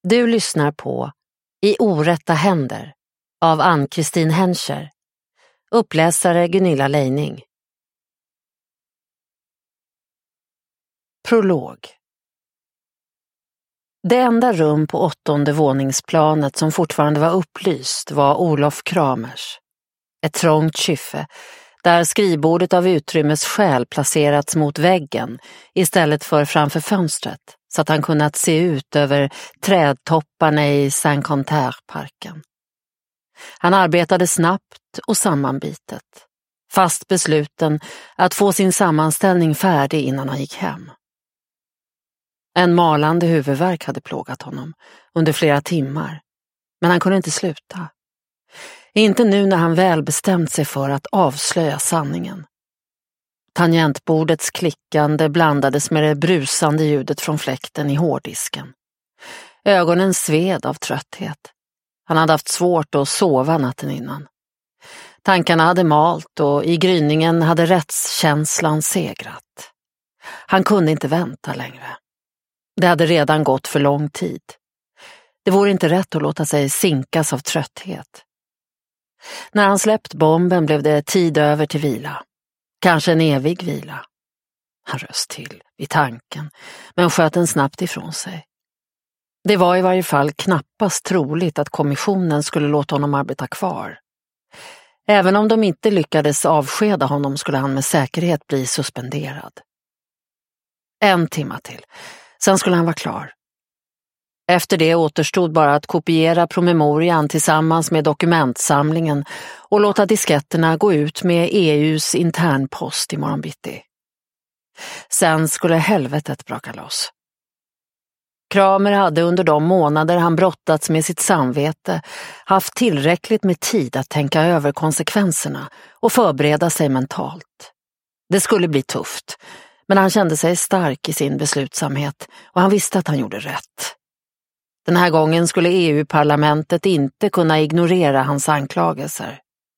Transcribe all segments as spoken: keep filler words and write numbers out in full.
Du lyssnar på I orätta händer av Ann-Kristin Henscher. Uppläsare Gunilla Leining. Prolog. Det enda rum på åttonde våningsplanet som fortfarande var upplyst var Olof Kramers. Ett trångt kyffe där skrivbordet av utrymmesskäl placerats mot väggen istället för framför fönstret, så att han kunnat se ut över trädtopparna i Saint-Quentin-parken. Han arbetade snabbt och sammanbitet, fast besluten att få sin sammanställning färdig innan han gick hem. En malande huvudvärk hade plågat honom under flera timmar, men han kunde inte sluta. Inte nu när han väl bestämt sig för att avslöja sanningen. Tangentbordets klickande blandades med det brusande ljudet från fläkten i hårddisken. Ögonen sved av trötthet. Han hade haft svårt att sova natten innan. Tankarna hade malt och i gryningen hade rättskänslan segrat. Han kunde inte vänta längre. Det hade redan gått för lång tid. Det vore inte rätt att låta sig sinkas av trötthet. När han släppt bomben blev det tid över till vila. Kanske en evig vila. Han röst till vid tanken, men sköt den snabbt ifrån sig. Det var i varje fall knappast troligt att kommissionen skulle låta honom arbeta kvar. Även om de inte lyckades avskeda honom skulle han med säkerhet bli suspenderad. En timma till, sen skulle han vara klar. Efter det återstod bara att kopiera promemorian tillsammans med dokumentsamlingen och låta disketterna gå ut med E U:s internpost i morgon bitti. Sen skulle helvetet braka loss. Kramer hade under de månader han brottats med sitt samvete haft tillräckligt med tid att tänka över konsekvenserna och förbereda sig mentalt. Det skulle bli tufft, men han kände sig stark i sin beslutsamhet och han visste att han gjorde rätt. Den här gången skulle E U-parlamentet inte kunna ignorera hans anklagelser.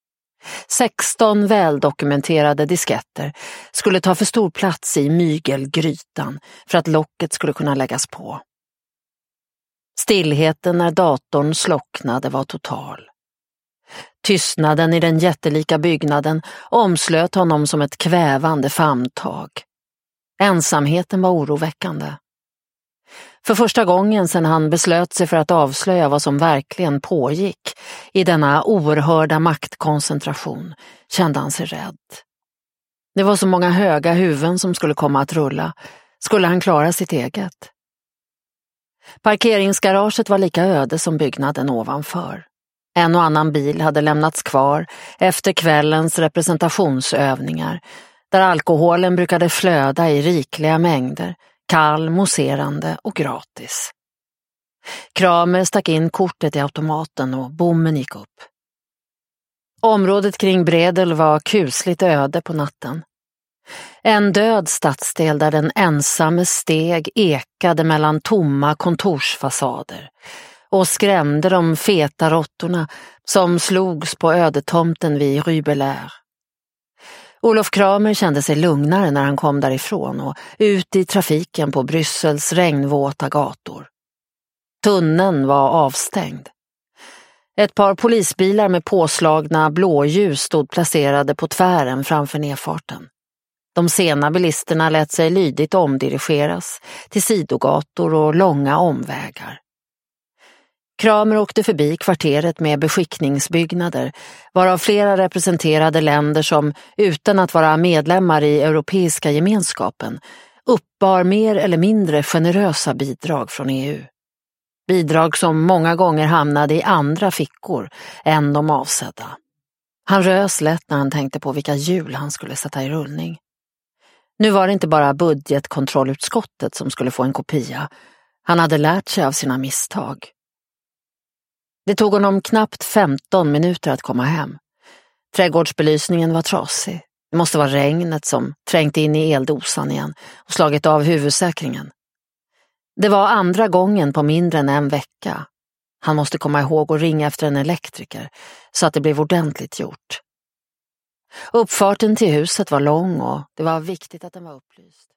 sexton väldokumenterade disketter skulle ta för stor plats i mygelgrytan för att locket skulle kunna läggas på. Stillheten när datorn slocknade var total. Tystnaden i den jättelika byggnaden omslöt honom som ett kvävande famntag. Ensamheten var oroväckande. För första gången sedan han beslöt sig för att avslöja vad som verkligen pågick i denna oerhörda maktkoncentration kände han sig rädd. Det var så många höga huvuden som skulle komma att rulla. Skulle han klara sitt eget? Parkeringsgaraget var lika öde som byggnaden ovanför. En och annan bil hade lämnats kvar efter kvällens representationsövningar, där alkoholen brukade flöda i rikliga mängder, kall, mousserande och gratis. Kramer stack in kortet i automaten och bommen gick upp. Området kring Bredel var kusligt öde på natten. En död stadsdel där den ensamme steg ekade mellan tomma kontorsfasader och skrämde de feta råttorna som slogs på ödetomten vid Rue Belair. Olof Kramer kände sig lugnare när han kom därifrån och ut i trafiken på Bryssels regnvåta gator. Tunneln var avstängd. Ett par polisbilar med påslagna blåljus stod placerade på tvären framför nedfarten. De sena bilisterna lät sig lydigt omdirigeras till sidogator och långa omvägar. Kramer åkte förbi kvarteret med beskickningsbyggnader, varav flera representerade länder som, utan att vara medlemmar i Europeiska gemenskapen, uppbar mer eller mindre generösa bidrag från E U. Bidrag som många gånger hamnade i andra fickor än de avsedda. Han rös lätt när han tänkte på vilka hjul han skulle sätta i rullning. Nu var det inte bara budgetkontrollutskottet som skulle få en kopia. Han hade lärt sig av sina misstag. Det tog honom knappt femton minuter att komma hem. Trädgårdsbelysningen var trasig. Det måste vara regnet som trängt in i eldosan igen och slagit av huvudsäkringen. Det var andra gången på mindre än en vecka. Han måste komma ihåg att ringa efter en elektriker så att det blev ordentligt gjort. Uppfarten till huset var lång och det var viktigt att den var upplyst.